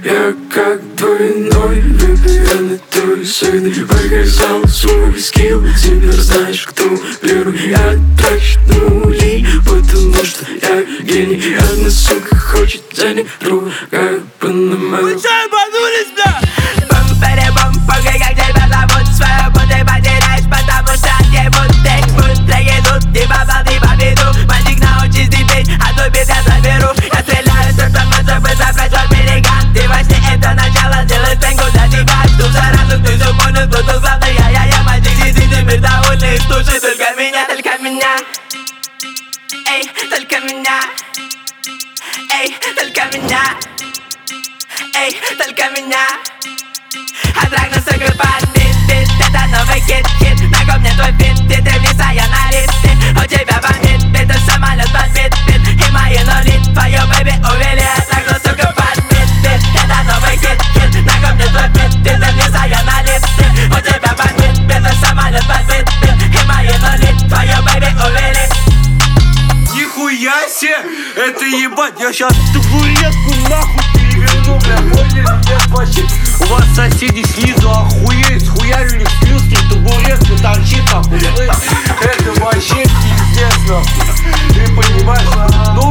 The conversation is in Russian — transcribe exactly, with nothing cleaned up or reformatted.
Я как двойной влюбленный трусой. Показал свой скилл, теперь знаешь, кто первый. Я трачу нули, потому что я гений. Одна сука хочет денег, другая Панама. Вы чё, ебанулись, бля? Бум-перебум, пугай, как тебя зовут. Свою ты потеряешь, потому что не будут. Будут треки тут, ты попал, ты по виду. Мальчик, научись петь, а то бит я заберу. Я стреляю, чтобы чтобы забрать в американ. Ты во сне это начало, делай пенку для тебя. Жду сразу, ты все понял, кто тут главный. Я-я-я, мальчик, сиди, теперь довольный. Слушай только меня, только меня. Эй, только меня. Эй, только меня. Эй, только меня. Отрагну сука под бит, бит. Это новый хит, хит. На мне твой бит, ты ты вниз, а я на листе. У тебя бомбит, бит, и самолет подбит, бит. И мои нули, твою бэби увели. Отрагну сука под бит, бит. Это новый хит, хит. На мне твой бит, ты ты вниз, а я на листе. У тебя бомбит, бит, и самолет подбит, бит. И мои нули, твою бэби увели. Нихуя себе! Это ебать, я щас табуретку нахуй переверну, бля, поняли, нет вообще. У вас соседи снизу охуеют, схуярили в плюске, табуретку торчит нахуй. Это вообще пиздец нахуй. Ты понимаешь? Ну